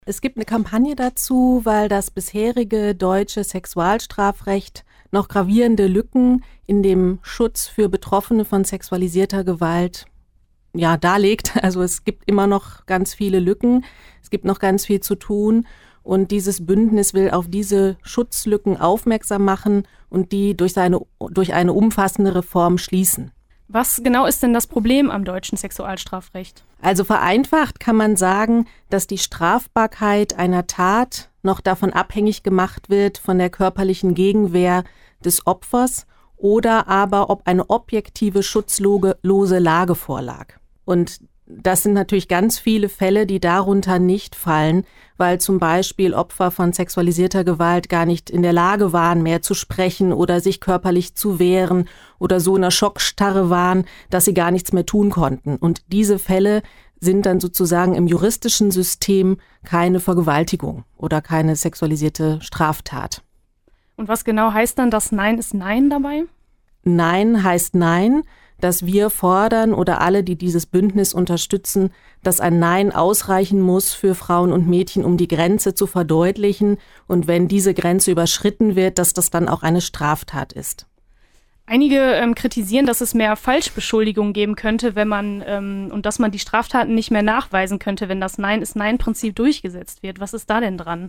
Es gibt eine Kampagne dazu, weil das bisherige deutsche Sexualstrafrecht noch gravierende Lücken in dem Schutz für Betroffene von sexualisierter Gewalt darlegt. Also es gibt immer noch ganz viele Lücken, es gibt noch ganz viel zu tun und dieses Bündnis will auf diese Schutzlücken aufmerksam machen und die durch eine umfassende Reform schließen. Was genau ist denn das Problem am deutschen Sexualstrafrecht? Also vereinfacht kann man sagen, dass die Strafbarkeit einer Tat noch davon abhängig gemacht wird von der körperlichen Gegenwehr des Opfers oder aber ob eine objektive, schutzlose Lage vorlag. Und das sind natürlich ganz viele Fälle, die darunter nicht fallen, weil zum Beispiel Opfer von sexualisierter Gewalt gar nicht in der Lage waren, mehr zu sprechen oder sich körperlich zu wehren oder so in einer Schockstarre waren, dass sie gar nichts mehr tun konnten. Und diese Fälle sind dann sozusagen im juristischen System keine Vergewaltigung oder keine sexualisierte Straftat. Und was genau heißt dann das Nein ist Nein dabei? Nein heißt Nein, dass wir fordern oder alle, die dieses Bündnis unterstützen, dass ein Nein ausreichen muss für Frauen und Mädchen, um die Grenze zu verdeutlichen. Und wenn diese Grenze überschritten wird, dass das dann auch eine Straftat ist. Einige kritisieren, dass es mehr Falschbeschuldigungen geben könnte, wenn man und dass man die Straftaten nicht mehr nachweisen könnte, wenn das Nein ist Nein-Prinzip durchgesetzt wird. Was ist da denn dran?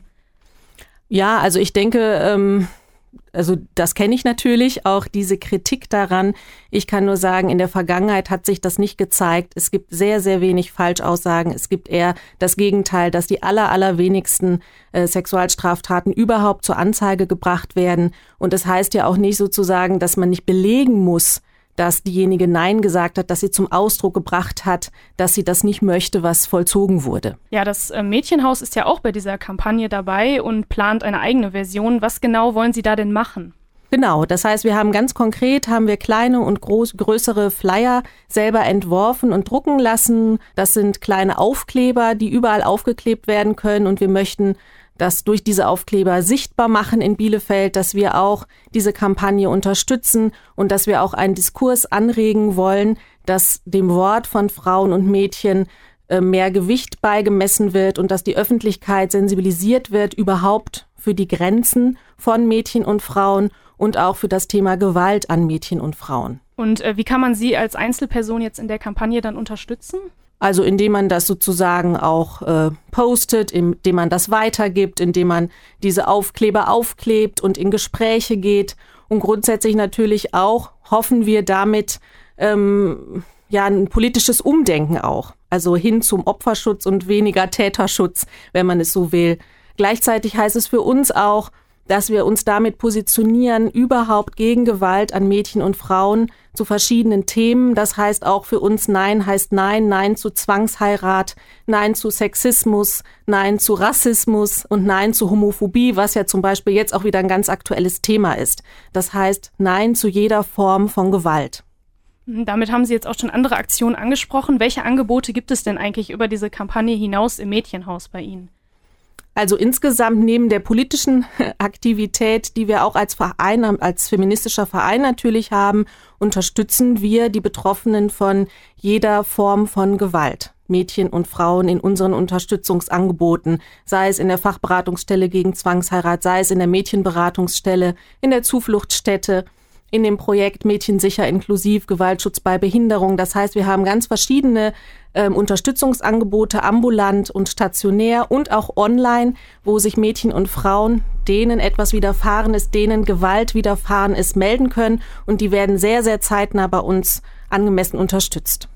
Ja, also ich denke, das kenne ich natürlich, auch diese Kritik daran. Ich kann nur sagen, in der Vergangenheit hat sich das nicht gezeigt. Es gibt sehr, sehr wenig Falschaussagen. Es gibt eher das Gegenteil, dass die allerwenigsten Sexualstraftaten überhaupt zur Anzeige gebracht werden. Und das heißt ja auch nicht sozusagen, dass man nicht belegen muss, dass diejenige Nein gesagt hat, dass sie zum Ausdruck gebracht hat, dass sie das nicht möchte, was vollzogen wurde. Ja, das Mädchenhaus ist ja auch bei dieser Kampagne dabei und plant eine eigene Version. Was genau wollen Sie da denn machen? Genau, das heißt, wir haben ganz konkret, kleine und größere Flyer selber entworfen und drucken lassen. Das sind kleine Aufkleber, die überall aufgeklebt werden können und wir möchten das durch diese Aufkleber sichtbar machen in Bielefeld, dass wir auch diese Kampagne unterstützen und dass wir auch einen Diskurs anregen wollen, dass dem Wort von Frauen und Mädchen mehr Gewicht beigemessen wird und dass die Öffentlichkeit sensibilisiert wird überhaupt für die Grenzen von Mädchen und Frauen und auch für das Thema Gewalt an Mädchen und Frauen. Und wie kann man Sie als Einzelperson jetzt in der Kampagne dann unterstützen? Also indem man das sozusagen auch postet, indem man das weitergibt, indem man diese Aufkleber aufklebt und in Gespräche geht. Und grundsätzlich natürlich auch hoffen wir damit ein politisches Umdenken auch. Also hin zum Opferschutz und weniger Täterschutz, wenn man es so will. Gleichzeitig heißt es für uns auch, dass wir uns damit positionieren, überhaupt gegen Gewalt an Mädchen und Frauen zu verschiedenen Themen. Das heißt auch für uns Nein heißt Nein, Nein zu Zwangsheirat, Nein zu Sexismus, Nein zu Rassismus und Nein zu Homophobie, was ja zum Beispiel jetzt auch wieder ein ganz aktuelles Thema ist. Das heißt Nein zu jeder Form von Gewalt. Damit haben Sie jetzt auch schon andere Aktionen angesprochen. Welche Angebote gibt es denn eigentlich über diese Kampagne hinaus im Mädchenhaus bei Ihnen? Also insgesamt neben der politischen Aktivität, die wir auch als Verein, als feministischer Verein natürlich haben, unterstützen wir die Betroffenen von jeder Form von Gewalt, Mädchen und Frauen in unseren Unterstützungsangeboten, sei es in der Fachberatungsstelle gegen Zwangsheirat, sei es in der Mädchenberatungsstelle, in der Zufluchtsstätte, in dem Projekt Mädchen sicher inklusiv, Gewaltschutz bei Behinderung. Das heißt, wir haben ganz verschiedene Unterstützungsangebote ambulant und stationär und auch online, wo sich Mädchen und Frauen, denen etwas widerfahren ist, denen Gewalt widerfahren ist, melden können. Und die werden sehr, sehr zeitnah bei uns angemessen unterstützt.